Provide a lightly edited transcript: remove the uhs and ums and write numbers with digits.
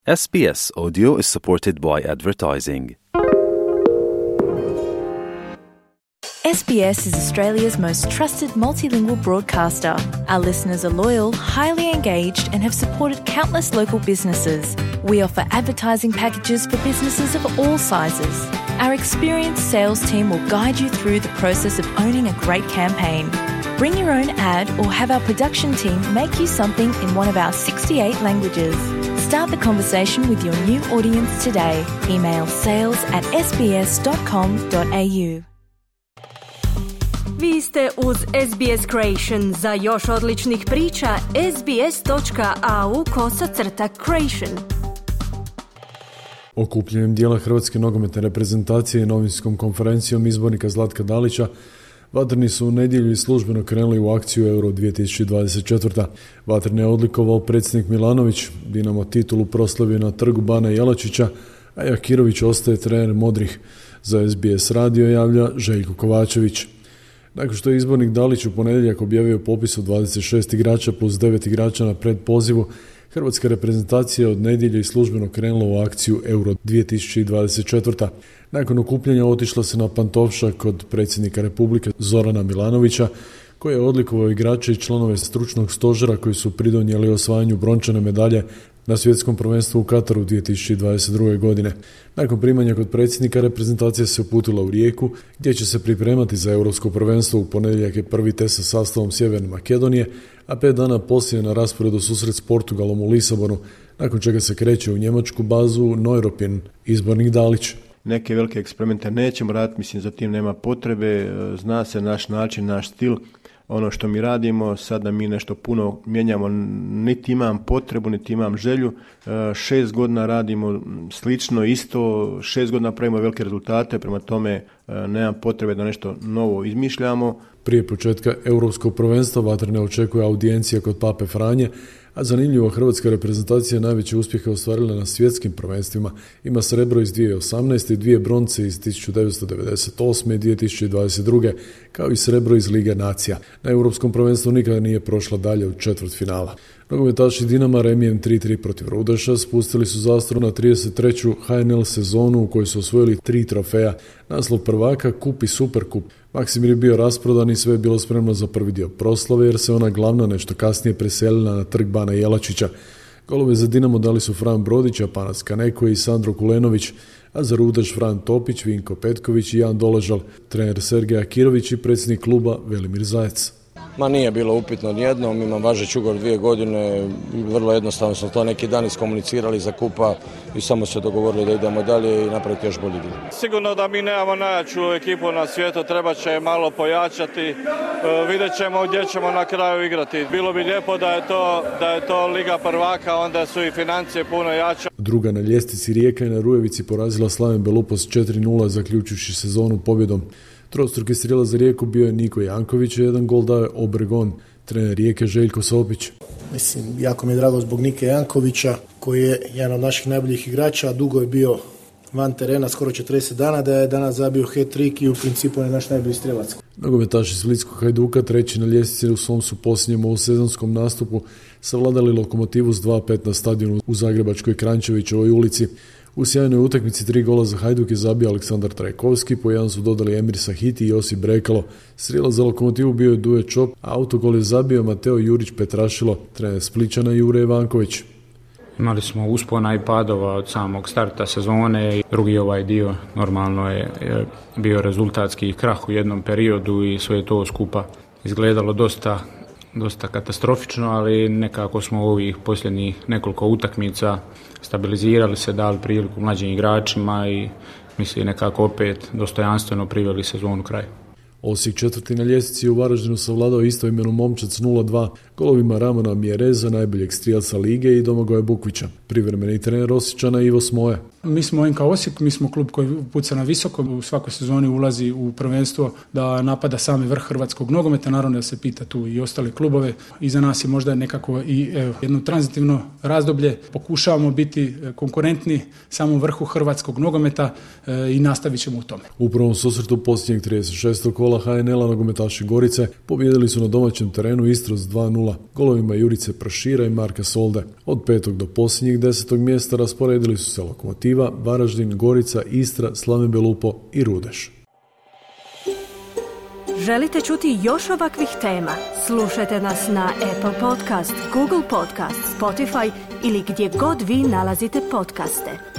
SBS Audio is supported by advertising. SBS is Australia's most trusted multilingual broadcaster. Our listeners are loyal, highly engaged, and have supported countless local businesses. We offer advertising packages for businesses of all sizes. Our experienced sales team will guide you through the process of owning a great campaign. Bring your own ad or have our production team make you something in one of our 68 languages. Start the conversation with your new audience today. Email sales@sbs.com.au. Vi ste uz SBS Creation. Za još odličnih priča, sbs.au/creation. Okupljanjem dijela Hrvatske nogometne reprezentacije i novinskom konferencijom izbornika Zlatka Dalića, Vatreni su u nedjelju i službeno krenuli u akciju Euro 2024. Vatrene je odlikovao predsjednik Milanović, Dinamo titulu proslavio na trgu Bana Jelačića, a Jakirović ostaje trener modrih. Za SBS radio javlja Željko Kovačević. Nakon što je izbornik Dalić u ponedjeljak objavio popis od 26 igrača plus 9 igrača na predpozivu, Hrvatska reprezentacija od nedjelje i službeno krenula u akciju Euro 2024. Nakon okupljanja otišla se na Pantovšak kod predsjednika Republike Zorana Milanovića, koji je odlikovao igrače i članove stručnog stožera koji su pridonijeli osvajanju brončane medalje na svjetskom prvenstvu u Kataru 2022. godine. Nakon primanja kod predsjednika, reprezentacija se uputila u Rijeku, gdje će se pripremati za europsko prvenstvo. U ponedjeljak je prvi test sa sastavom Sjeverne Makedonije, a 5 dana poslije na rasporedu susret s Portugalom u Lisabonu, nakon čega se kreće u njemačku bazu Neuropin, izbornik Dalić. Neke velike eksperimente nećemo raditi, mislim za tim nema potrebe, zna se naš način, naš stil, ono što mi radimo, sad da mi nešto puno mijenjamo, niti imam potrebu, niti imam želju. 6 godina radimo slično, isto, 6 godina pravimo velike rezultate, prema tome nemam potrebe da nešto novo izmišljamo. Prije početka europskog prvenstva Vatrene očekuje audijencija kod Pape Franje, a zanimljivo, hrvatska reprezentacija najveće uspjehe ostvarila na svjetskim prvenstvima. Ima srebro iz 2018. i 2 bronce iz 1998. i 2022. kao i srebro iz Lige nacija. Na europskom prvenstvu nikada nije prošla dalje od četvrtfinala. Nogometaši Dinama remijem 3-3 protiv Rudeša spustili su zastavu na 33. HNL sezonu u kojoj su osvojili 3 trofeja, naslov prvaka, kup i superkup. Maksimir je bio rasprodan i sve je bilo spremno za prvi dio proslave, jer se ona glavna nešto kasnije preselila na trg Bana Jelačića. Golove za Dinamo dali su Fran Brodić, Panas Kaneko i Sandro Kulenović, a za Rudeš Fran Topić, Vinko Petković i Jan Doležal, trener Sergej Akirović i predsjednik kluba Velimir Zajec. Nije bilo upitno nijednom, imam važeći ugovor 2 godine, vrlo jednostavno smo to neki dan iskomunicirali za kupa i samo se dogovorili da idemo dalje i napraviti još bolji dio. Sigurno da mi nemamo najjaču ekipu na svijetu, treba će malo pojačati, vidjet ćemo gdje ćemo na kraju igrati. Bilo bi lijepo da je to Liga prvaka, onda su i financije puno jače. Druga na ljestvici Rijeka je na Rujevici porazila Slaven Belupos 4-0, zaključujući sezonu pobjedom. Trostruki strijelac za Rijeku bio je Niko Janković, a 1 gol dao je Obregon, trener Rijeke Željko Sopić. Mislim, jako mi je drago zbog Nike Jankovića, koji je jedan od naših najboljih igrača, dugo je bio van terena, skoro 40 dana, da je danas zabio hat-trick i u principu je naš najbolji strijelac. Nogometaši Splitskog Hajduka, treći na ljestvici, u svom su posljednjem ovosezonskom nastupu savladali Lokomotivu s 2-5 na stadionu u zagrebačkoj Krančevićevoj ulici. U sjajnoj utakmici 3 gola za Hajduk je zabio Aleksandar Trajkovski, po jedan su dodali Emir Sahiti i Josip Brekalo. Strijelac za Lokomotivu bio je Duje Čop, a autogol je zabio Mateo Jurić Petrašilo, trener Splićana Jure Ivanković. Imali smo uspona i padova od samog starta sezone i drugi ovaj dio normalno je bio rezultatski krah u jednom periodu i sve to skupa izgledalo dosta katastrofično, ali nekako smo u ovih posljednjih nekoliko utakmica stabilizirali se, dali priliku mlađim igračima i mislim nekako opet dostojanstveno priveli sezonu kraju. Osijek četvrti na ljestvici u Varaždinu savladao istoimenu Momčac 0-2 golovima Ramona Mjereza, najboljeg strijelca lige, i Domagoja Bukvića. Privremeni trener Osječana Ivo Smoje. Mi smo NK Osijek, mi smo klub koji puca na visoko, u svakoj sezoni ulazi u prvenstvo da napada sami vrh hrvatskog nogometa, naravno da se pita tu i ostale klubove. Iza nas je možda nekako i jedno tranzitivno razdoblje, pokušavamo biti konkurentni samom vrhu hrvatskog nogometa i nastavit ćemo u tome. U prvom susretu posljednjeg 36. kola kola HNL-a nogometaši Gorice pobijedili su na domaćem terenu Istru s 2:0 golovima Jurice Pršira i Marka Solde. Od 5. do posljednjih 10. mjesta rasporedili su se Lokomotiva, Varaždin, Gorica, Istra, Slaven Belupo i Rudeš. Želite čuti još ovakvih tema? Slušajte nas na Apple Podcast, Google Podcast, Spotify ili gdje god vi nalazite podcaste.